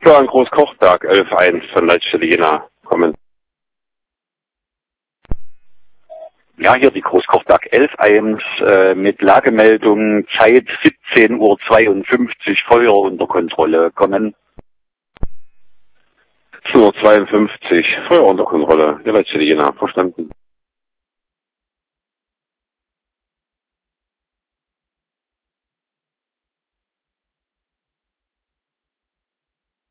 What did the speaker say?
Für einen Großkochtag 11.1 von Leitstelle Jena kommen. Ja, hier die Großkochtag 11.1 mit Lagemeldung, Zeit 17:52 Uhr, Feuer unter Kontrolle, kommen. 17:52 Uhr, Feuer unter Kontrolle, der Leitstelle Jena, verstanden.